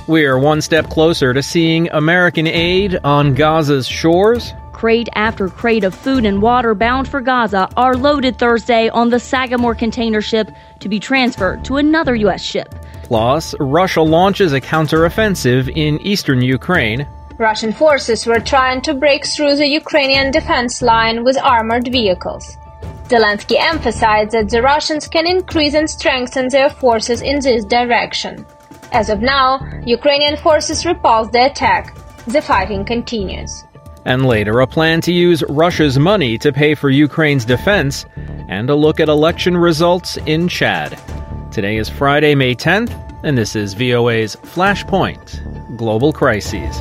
We're one step closer to seeing American aid on Gaza's shores. Crate after crate of food and water bound for Gaza are loaded Thursday on the Sagamore container ship to be transferred to another U.S. ship. Plus, Russia launches a counteroffensive in eastern Ukraine. Russian forces were trying to break through the Ukrainian defense line with armored vehicles. Zelensky emphasized that the Russians can increase and strengthen their forces in this direction. As of now, Ukrainian forces repulsed the attack. The fighting continues. And later, a plan to use Russia's money to pay for Ukraine's defense, and a look at election results in Chad. Today is Friday, May 10th, and this is VOA's Flashpoint Global Crises.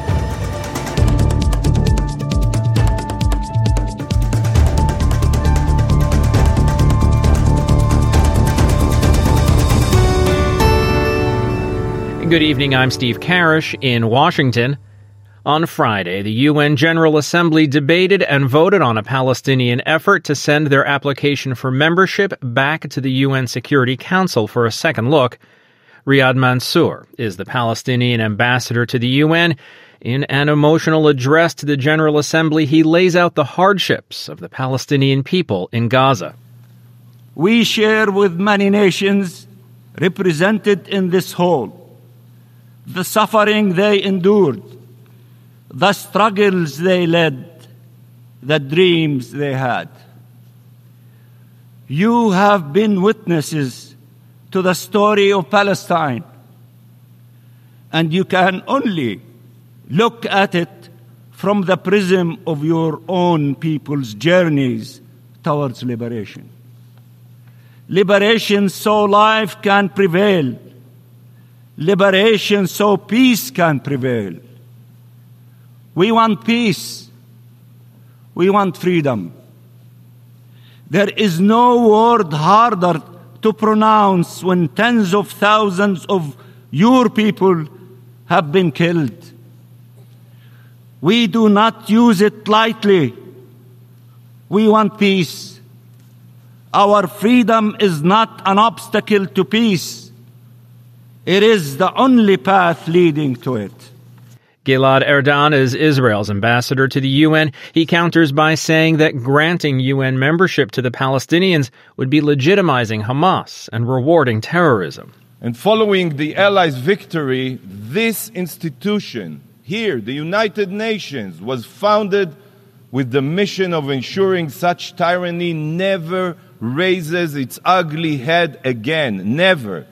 Good evening, I'm Steve Karish in Washington. On Friday, the UN General Assembly debated and voted on a Palestinian effort to send their application for membership back to the UN Security Council for a second look. Riyad Mansour is the Palestinian ambassador to the UN. In an emotional address to the General Assembly, he lays out the hardships of the Palestinian people in Gaza. We share with many nations represented in this hall the suffering they endured, the struggles they led, the dreams they had. You have been witnesses to the story of Palestine, and you can only look at it from the prism of your own people's journeys towards liberation. Liberation so life can prevail. Liberation so peace can prevail. We want peace. We want freedom. There is no word harder to pronounce when tens of thousands of your people have been killed. We do not use it lightly. We want peace. Our freedom is not an obstacle to peace. It is the only path leading to it. Gilad Erdan is Israel's ambassador to the UN. He counters by saying that granting UN membership to the Palestinians would be legitimizing Hamas and rewarding terrorism. And following the Allies' victory, this institution here, the United Nations, was founded with the mission of ensuring such tyranny never raises its ugly head again. Never.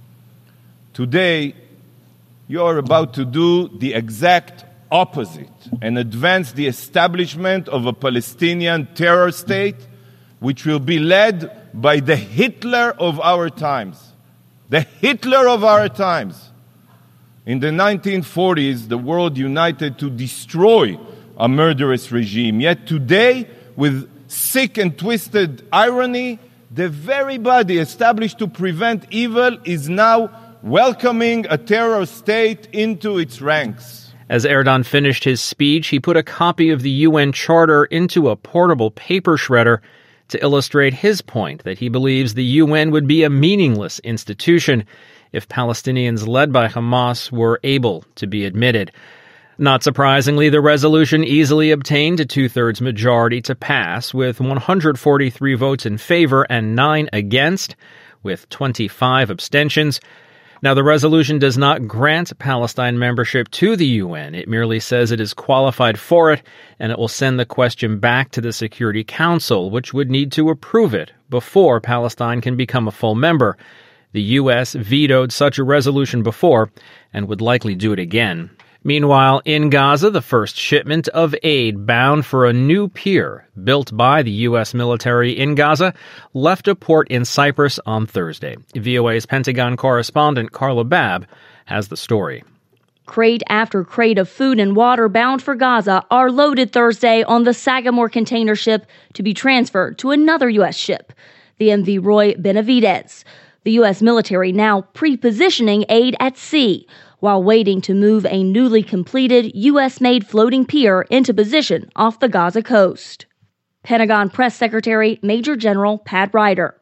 Today, you are about to do the exact opposite and advance the establishment of a Palestinian terror state which will be led by the Hitler of our times. The Hitler of our times. In the 1940s, the world united to destroy a murderous regime. Yet today, with sick and twisted irony, the very body established to prevent evil is now welcoming a terror state into its ranks. As Erdogan finished his speech, he put a copy of the UN Charter into a portable paper shredder to illustrate his point that he believes the UN would be a meaningless institution if Palestinians led by Hamas were able to be admitted. Not surprisingly, the resolution easily obtained a two-thirds majority to pass, with 143 votes in favor and 9 against, with 25 abstentions. Now, the resolution does not grant Palestine membership to the UN. It merely says it is qualified for it, and it will send the question back to the Security Council, which would need to approve it before Palestine can become a full member. The U.S. vetoed such a resolution before and would likely do it again. Meanwhile, in Gaza, the first shipment of aid bound for a new pier built by the U.S. military in Gaza left a port in Cyprus on Thursday. VOA's Pentagon correspondent Carla Babb has the story. Crate after crate of food and water bound for Gaza are loaded Thursday on the Sagamore container ship to be transferred to another U.S. ship, the MV Roy Benavidez. The U.S. military now pre-positioning aid at sea, while waiting to move a newly completed U.S.-made floating pier into position off the Gaza coast. Pentagon Press Secretary Major General Pat Ryder.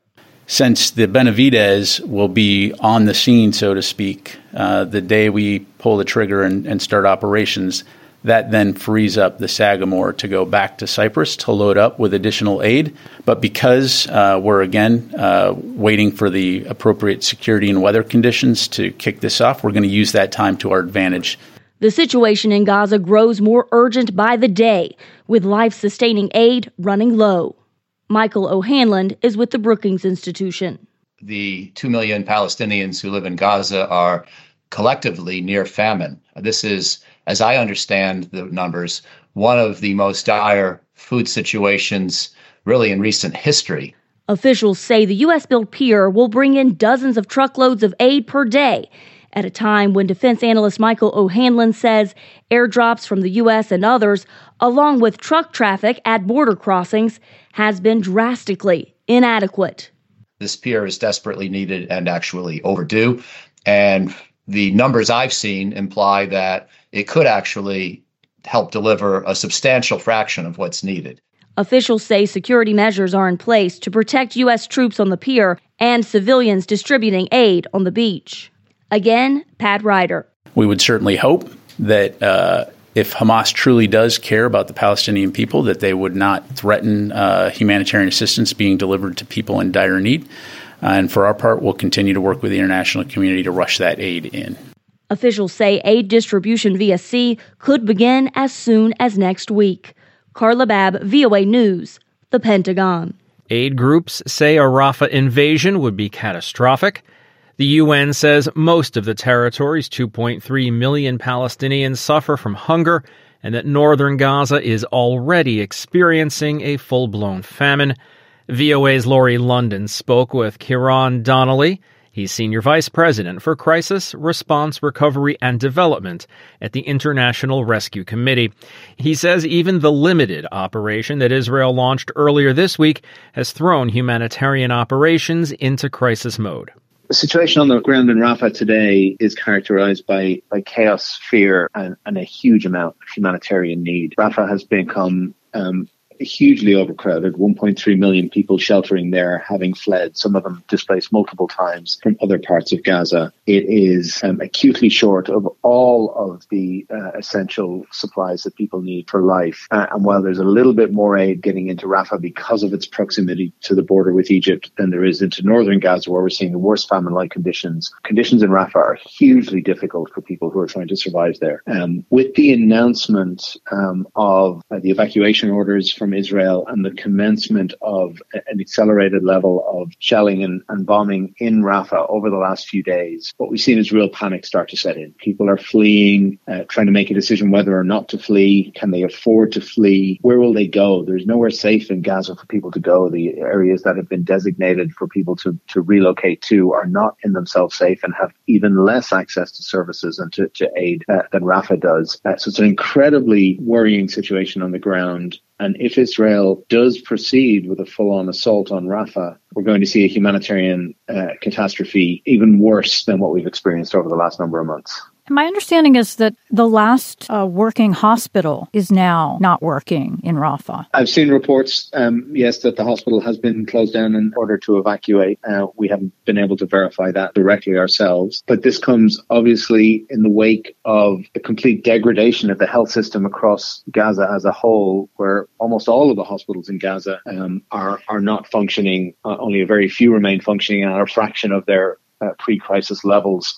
since the Benavidez will be on the scene, so to speak, the day we pull the trigger and start operations, that then frees up the Sagamore to go back to Cyprus to load up with additional aid. But because we're, again, waiting for the appropriate security and weather conditions to kick this off, we're going to use that time to our advantage. The situation in Gaza grows more urgent by the day, with life-sustaining aid running low. Michael O'Hanlon is with the Brookings Institution. The 2 million Palestinians who live in Gaza are collectively near famine. This is, as I understand the numbers, one of the most dire food situations really in recent history. Officials say the U.S.-built pier will bring in dozens of truckloads of aid per day, at a time when defense analyst Michael O'Hanlon says airdrops from the U.S. and others, along with truck traffic at border crossings, has been drastically inadequate. This pier is desperately needed and actually overdue, and the numbers I've seen imply that it could actually help deliver a substantial fraction of what's needed. Officials say security measures are in place to protect U.S. troops on the pier and civilians distributing aid on the beach. Again, Pat Ryder. We would certainly hope that if Hamas truly does care about the Palestinian people, that they would not threaten humanitarian assistance being delivered to people in dire need. And for our part, we'll continue to work with the international community to rush that aid in. Officials say aid distribution via sea could begin as soon as next week. Carla Babb, VOA News, the Pentagon. Aid groups say a Rafah invasion would be catastrophic. The UN says most of the territory's 2.3 million Palestinians suffer from hunger and that northern Gaza is already experiencing a full-blown famine. VOA's Laurie London spoke with Kieran Donnelly. He's Senior Vice President for Crisis, Response, Recovery, and Development at the International Rescue Committee. He says even the limited operation that Israel launched earlier this week has thrown humanitarian operations into crisis mode. The situation on the ground in Rafah today is characterized by chaos, fear, and a huge amount of humanitarian need. Rafah has become hugely overcrowded, 1.3 million people sheltering there, having fled, some of them displaced multiple times from other parts of Gaza. It is acutely short of all of the essential supplies that people need for life. And while there's a little bit more aid getting into Rafah because of its proximity to the border with Egypt than there is into northern Gaza, where we're seeing the worst famine-like conditions. Conditions in Rafah are hugely difficult for people who are trying to survive there. With the announcement of the evacuation orders from Israel and the commencement of an accelerated level of shelling and bombing in Rafah over the last few days, what we've seen is real panic start to set in. People are fleeing, trying to make a decision whether or not to flee. Can they afford to flee? Where will they go? There's nowhere safe in Gaza for people to go. The areas that have been designated for people to relocate to are not in themselves safe and have even less access to services and to aid than Rafah does. So it's an incredibly worrying situation on the ground. And if Israel does proceed with a full-on assault on Rafah, we're going to see a humanitarian catastrophe even worse than what we've experienced over the last number of months. My understanding is that the last working hospital is now not working in Rafah. I've seen reports, yes, that the hospital has been closed down in order to evacuate. We haven't been able to verify that directly ourselves. But this comes obviously in the wake of the complete degradation of the health system across Gaza as a whole, where almost all of the hospitals in Gaza are not functioning. Only a very few remain functioning at a fraction of their pre-crisis levels.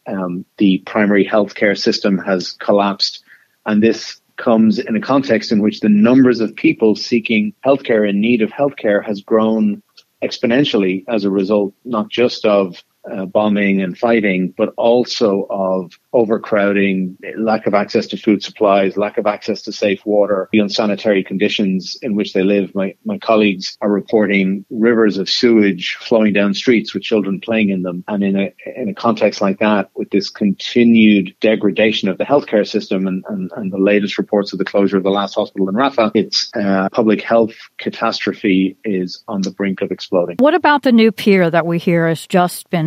The primary healthcare system has collapsed, and this comes in a context in which the numbers of people seeking healthcare, in need of healthcare, has grown exponentially as a result, not just of bombing and fighting, but also of overcrowding, lack of access to food supplies, lack of access to safe water, the unsanitary conditions in which they live. My colleagues are reporting rivers of sewage flowing down streets with children playing in them. And in a context like that, with this continued degradation of the healthcare system and the latest reports of the closure of the last hospital in Rafah, its public health catastrophe is on the brink of exploding. What about the new pier that we hear has just been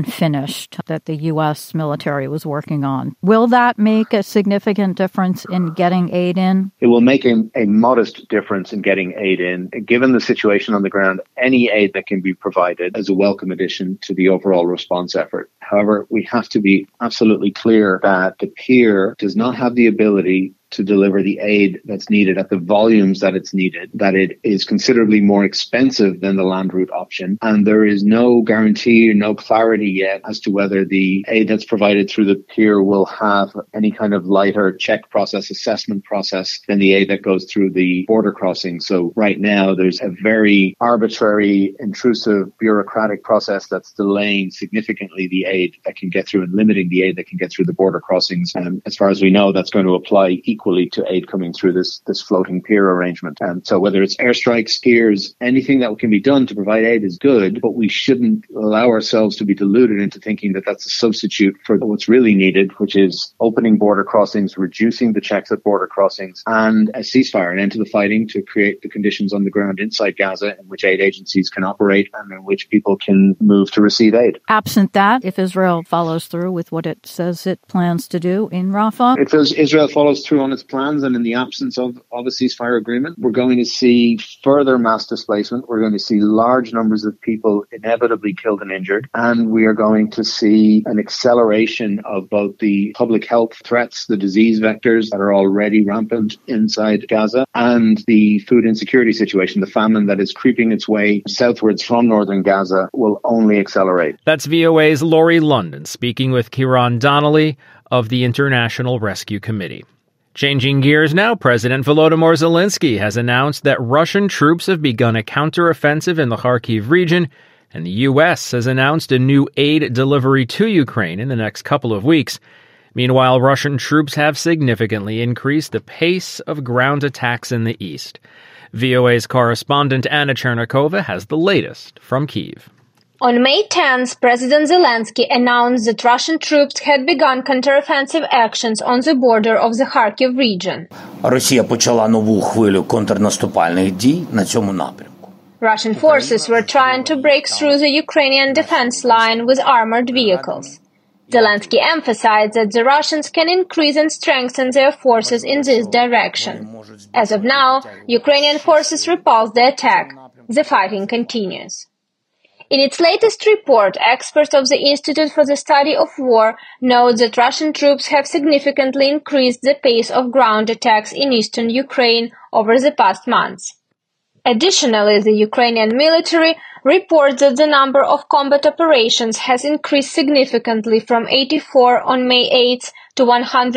unfinished that the U.S. military was working on. Will that make a significant difference in getting aid in? It will make a modest difference in getting aid in. Given the situation on the ground, any aid that can be provided is a welcome addition to the overall response effort. However, we have to be absolutely clear that the PEER does not have the ability to deliver the aid that's needed at the volumes that it's needed, that it is considerably more expensive than the land route option. And there is no guarantee, no clarity yet as to whether the aid that's provided through the PEER will have any kind of lighter check process, assessment process than the aid that goes through the border crossing. So right now there's a very arbitrary, intrusive, bureaucratic process that's delaying significantly the aid that can get through and limiting the aid that can get through the border crossings. And as far as we know, that's going to apply equally to aid coming through this floating PEER arrangement. So whether it's airstrikes, PEERs, anything that can be done to provide aid is good, but we shouldn't allow ourselves to be deluded into thinking that that's a substitute for what's really needed, which is opening border crossings, reducing the checks at border crossings, and a ceasefire, an end to the fighting to create the conditions on the ground inside Gaza in which aid agencies can operate and in which people can move to receive aid. Absent that, if Israel follows through with what it says it plans to do in Rafah? If Israel follows through on its plans and in the absence of a ceasefire agreement, we're going to see further mass displacement. We're going to see large numbers of people inevitably killed and injured. And we are going to see an acceleration of both the public health threats, the disease vectors that are already rampant inside Gaza, and the food insecurity situation, the famine that is creeping its way southwards from northern Gaza will only accelerate. That's VOA's Laurie London speaking with Kieran Donnelly of the International Rescue Committee. Changing gears now, President Volodymyr Zelensky has announced that Russian troops have begun a counteroffensive in the Kharkiv region, and the U.S. has announced a new aid delivery to Ukraine in the next couple of weeks. Meanwhile, Russian troops have significantly increased the pace of ground attacks in the east. VOA's correspondent Anna Chernikova has the latest from Kyiv. On May 10th, President Zelensky announced that Russian troops had begun counteroffensive actions on the border of the Kharkiv region. Росія почала нову хвилю контрнаступальних дій на цьому напрямку. Russian forces were trying to break through the Ukrainian defense line with armored vehicles. Zelensky emphasized that the Russians can increase and strengthen their forces in this direction. As of now, Ukrainian forces repulsed the attack. The fighting continues. In its latest report, experts of the Institute for the Study of War note that Russian troops have significantly increased the pace of ground attacks in eastern Ukraine over the past months. Additionally, the Ukrainian military reports that the number of combat operations has increased significantly from 84 on May 8th to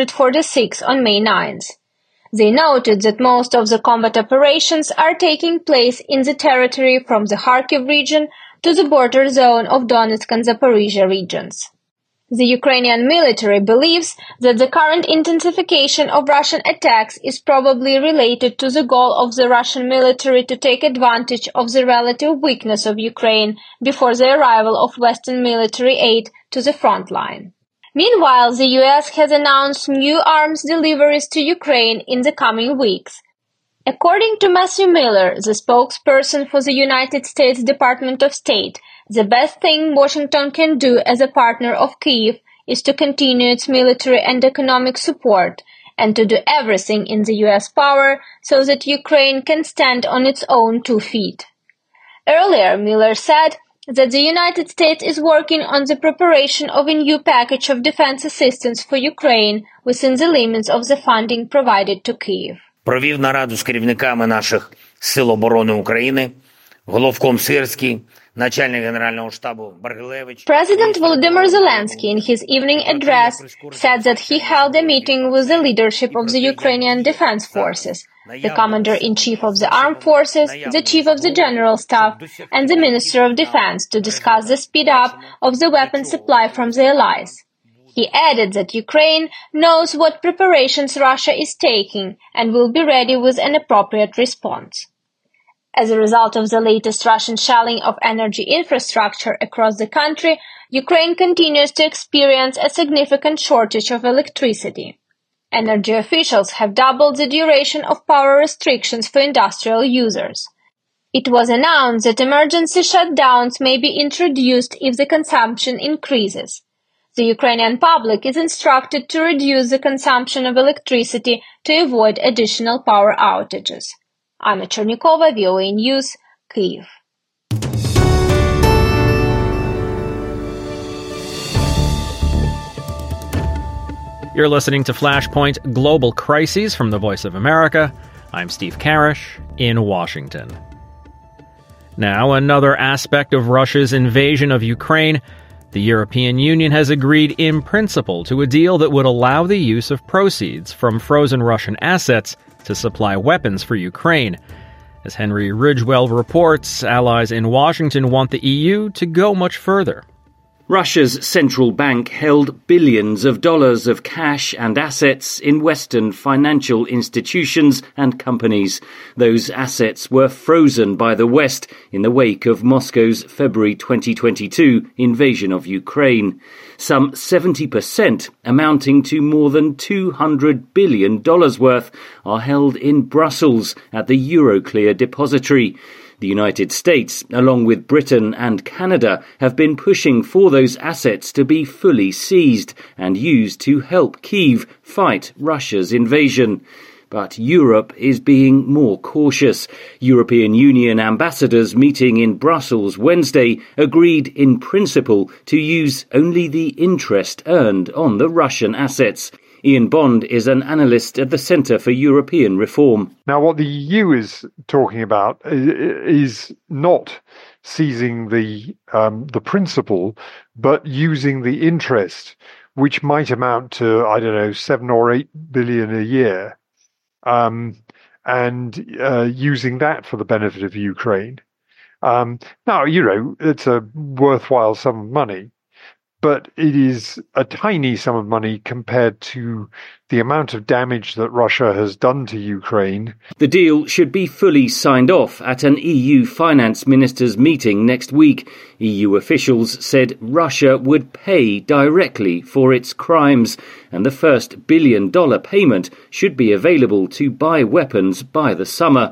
146 on May 9th. They noted that most of the combat operations are taking place in the territory from the Kharkiv region to the border zone of Donetsk and Zaporizhia regions. The Ukrainian military believes that the current intensification of Russian attacks is probably related to the goal of the Russian military to take advantage of the relative weakness of Ukraine before the arrival of Western military aid to the front line. Meanwhile, the US has announced new arms deliveries to Ukraine in the coming weeks. According to Matthew Miller, the spokesperson for the United States Department of State, the best thing Washington can do as a partner of Kyiv is to continue its military and economic support and to do everything in the US power so that Ukraine can stand on its own 2 feet. Earlier, Miller said that the United States is working on the preparation of a new package of defense assistance for Ukraine within the limits of the funding provided to Kyiv. Провів нараду з керівниками наших Сил оборони України, головком Сирський, начальник Генерального штабу Баргилевич. President Volodymyr Zelensky in his evening address said that he held a meeting with the leadership of the Ukrainian Defense Forces, the Commander-in-Chief of the Armed Forces, the Chief of the General Staff, and the Minister of Defense to discuss the speed up of the weapon supply from the allies. He added that Ukraine knows what preparations Russia is taking and will be ready with an appropriate response. As a result of the latest Russian shelling of energy infrastructure across the country, Ukraine continues to experience a significant shortage of electricity. Energy officials have doubled the duration of power restrictions for industrial users. It was announced that emergency shutdowns may be introduced if the consumption increases. The Ukrainian public is instructed to reduce the consumption of electricity to avoid additional power outages. Anna Chernikova, VOA News, Kyiv. You're listening to Flashpoint Global Crises from the Voice of America. I'm Steve Karish in Washington. Now, another aspect of Russia's invasion of Ukraine. The European Union has agreed in principle to a deal that would allow the use of proceeds from frozen Russian assets to supply weapons for Ukraine. As Henry Ridgwell reports, allies in Washington want the EU to go much further. Russia's central bank held billions of dollars of cash and assets in Western financial institutions and companies. Those assets were frozen by the West in the wake of Moscow's February 2022 invasion of Ukraine. Some 70%, amounting to more than $200 billion worth, are held in Brussels at the Euroclear depository. The United States, along with Britain and Canada, have been pushing for those assets to be fully seized and used to help Kyiv fight Russia's invasion. But Europe is being more cautious. European Union ambassadors meeting in Brussels Wednesday agreed in principle to use only the interest earned on the Russian assets. Ian Bond is an analyst at the Centre for European Reform. Now, what the EU is talking about is not seizing the principal, but using the interest, which might amount to, 7 or 8 billion a year, and using that for the benefit of Ukraine. Now, it's a worthwhile sum of money, but it is a tiny sum of money compared to the amount of damage that Russia has done to Ukraine. The deal should be fully signed off at an EU finance ministers' meeting next week. EU officials said Russia would pay directly for its crimes, and the first $1 billion payment should be available to buy weapons by the summer.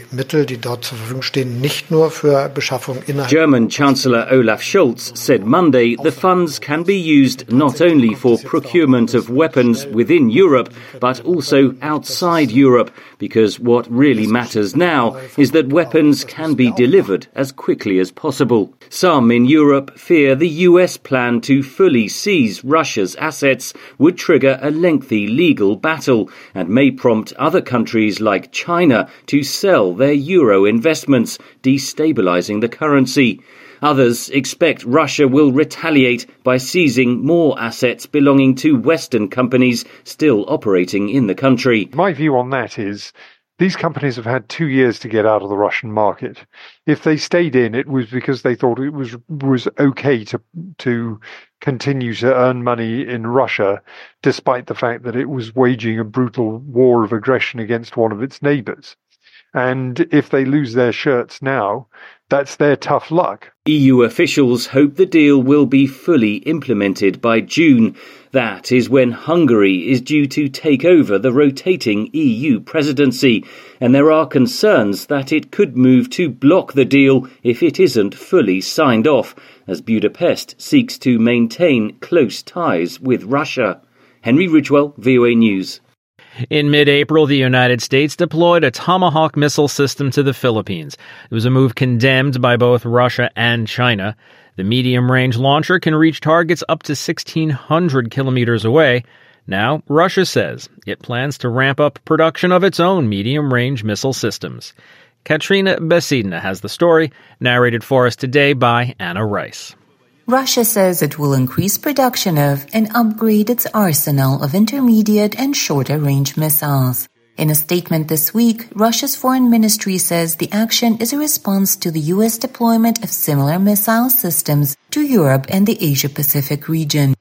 German Chancellor Olaf Scholz said Monday the funds can be used not only for procurement of weapons within Europe, but also outside Europe, because what really matters now is that weapons can be delivered as quickly as possible. Some in Europe fear the US plan to fully seize Russia's assets would trigger a lengthy legal battle and may prompt other countries like China to sell their euro investments, destabilizing the currency. Others expect Russia will retaliate by seizing more assets belonging to Western companies still operating in the country. My view on that is these companies have had 2 years to get out of the Russian market. If they stayed in, it was because they thought it was okay to continue to earn money in Russia, despite the fact that it was waging a brutal war of aggression against one of its neighbors. And if they lose their shirts now, that's their tough luck. EU officials hope the deal will be fully implemented by June. That is when Hungary is due to take over the rotating EU presidency, and there are concerns that it could move to block the deal if it isn't fully signed off, as Budapest seeks to maintain close ties with Russia. Henry Ridgwell, VOA News. In mid-April, the United States deployed a Tomahawk missile system to the Philippines. It was a move condemned by both Russia and China. The medium-range launcher can reach targets up to 1,600 kilometers away. Now, Russia says it plans to ramp up production of its own medium-range missile systems. Katrina Besidna has the story, narrated for us today by Anna Rice. Russia says it will increase production of and upgrade its arsenal of intermediate and shorter-range missiles. In a statement this week, Russia's foreign ministry says the action is a response to the U.S. deployment of similar missile systems to Europe and the Asia-Pacific region,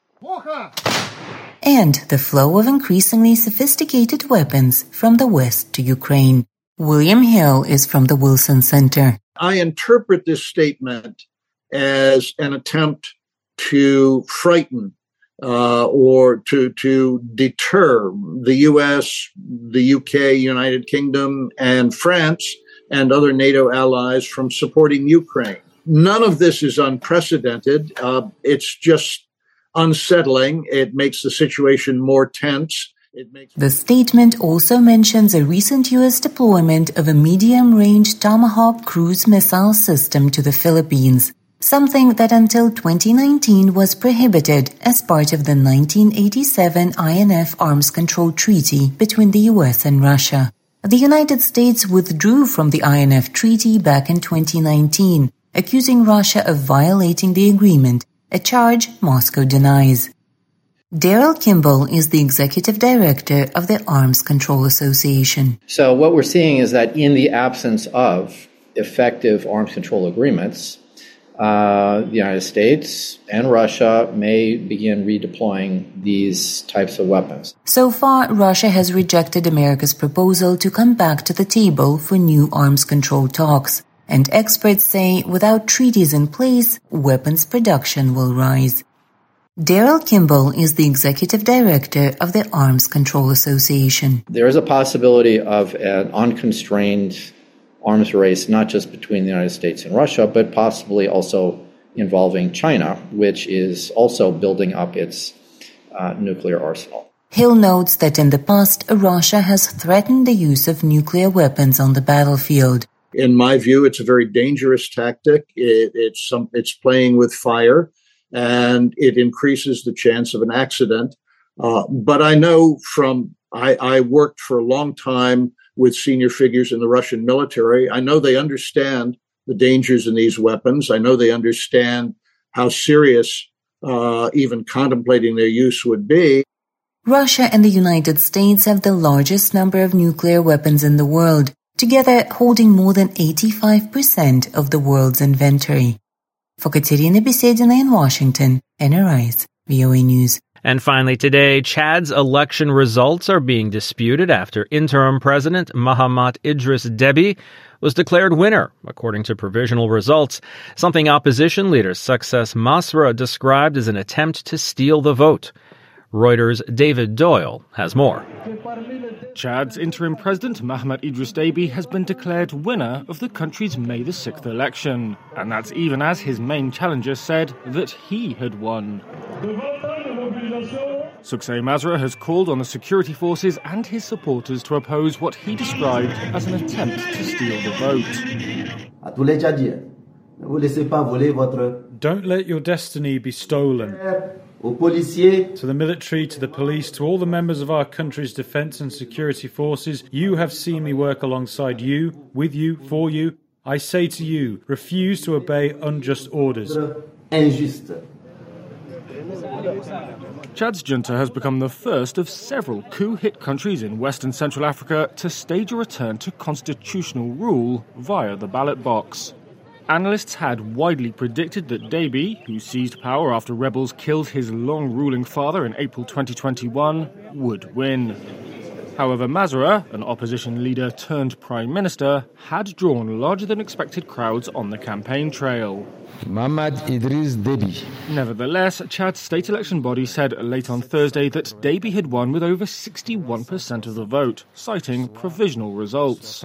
and the flow of increasingly sophisticated weapons from the West to Ukraine. William Hill is from the Wilson Center. I interpret this statement as an attempt to frighten or to deter the U.S., the U.K., United Kingdom, and France and other NATO allies from supporting Ukraine. None of this is unprecedented. It's just unsettling. It makes the situation more tense. The statement also mentions a recent U.S. deployment of a medium-range Tomahawk cruise missile system to the Philippines, something that until 2019 was prohibited as part of the 1987 INF Arms Control Treaty between the U.S. and Russia. The United States withdrew from the INF Treaty back in 2019, accusing Russia of violating the agreement, a charge Moscow denies. Daryl Kimball is the executive director of the Arms Control Association. So what we're seeing is that in the absence of effective arms control agreements, the United States and Russia may begin redeploying these types of weapons. So far, Russia has rejected America's proposal to come back to the table for new arms control talks. And experts say without treaties in place, weapons production will rise. Daryl Kimball is the executive director of the Arms Control Association. There is a possibility of an unconstrained arms race, not just between the United States and Russia, but possibly also involving China, which is also building up its nuclear arsenal. Hill notes that in the past, Russia has threatened the use of nuclear weapons on the battlefield. In my view, it's a very dangerous tactic. It's playing with fire, and it increases the chance of an accident. But I know I worked for a long time with senior figures in the Russian military. I know they understand the dangers in these weapons. I know they understand how serious even contemplating their use would be. Russia and the United States have the largest number of nuclear weapons in the world, together holding more than 85% of the world's inventory. For Katerina Besedina in Washington, NRI's VOA News. And finally today, Chad's election results are being disputed after interim president Mahamat Idris Deby was declared winner, according to provisional results, something opposition leader Success Masra described as an attempt to steal the vote. Reuters' David Doyle has more. Chad's interim president, Mahamat Idris Deby, has been declared winner of the country's May the 6th election. And that's even as his main challenger said that he had won. Success Masra has called on the security forces and his supporters to oppose what he described as an attempt to steal the vote. Don't let your destiny be stolen. To the military, to the police, to all the members of our country's defence and security forces, you have seen me work alongside you, with you, for you. I say to you, refuse to obey unjust orders. Chad's junta has become the first of several coup-hit countries in West and Central Africa to stage a return to constitutional rule via the ballot box. Analysts had widely predicted that Deby, who seized power after rebels killed his long-ruling father in April 2021, would win. However, Masra, an opposition leader turned prime minister, had drawn larger-than-expected crowds on the campaign trail. Mahamat Idris Deby. Nevertheless, Chad's state election body said late on Thursday that Deby had won with over 61% of the vote, citing provisional results.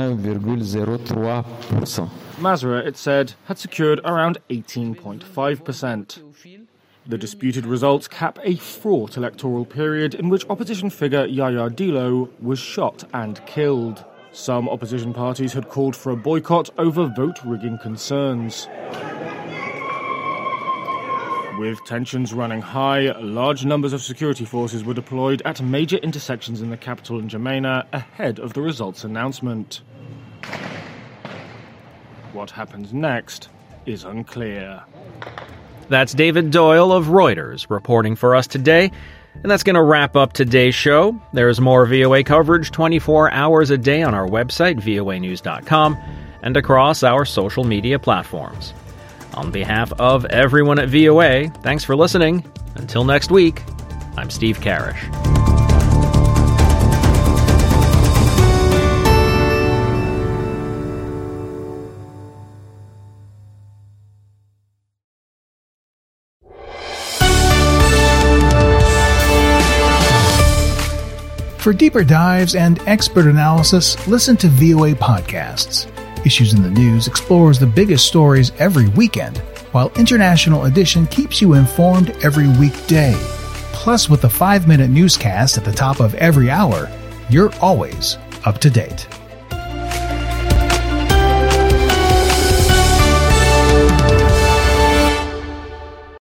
61.03%. Masra, it said, had secured around 18.5%. The disputed results cap a fraught electoral period in which opposition figure Yaya Dillo was shot and killed. Some opposition parties had called for a boycott over vote-rigging concerns. With tensions running high, large numbers of security forces were deployed at major intersections in the capital N'Djamena ahead of the results announcement. What happens next is unclear. That's David Doyle of Reuters reporting for us today. And that's going to wrap up today's show. There's more VOA coverage 24 hours a day on our website, voanews.com, and across our social media platforms. On behalf of everyone at VOA, thanks for listening. Until next week, I'm Steve Karish. For deeper dives and expert analysis, listen to VOA Podcasts. Issues in the News explores the biggest stories every weekend, while International Edition keeps you informed every weekday. Plus, with the 5-minute newscast at the top of every hour, you're always up to date.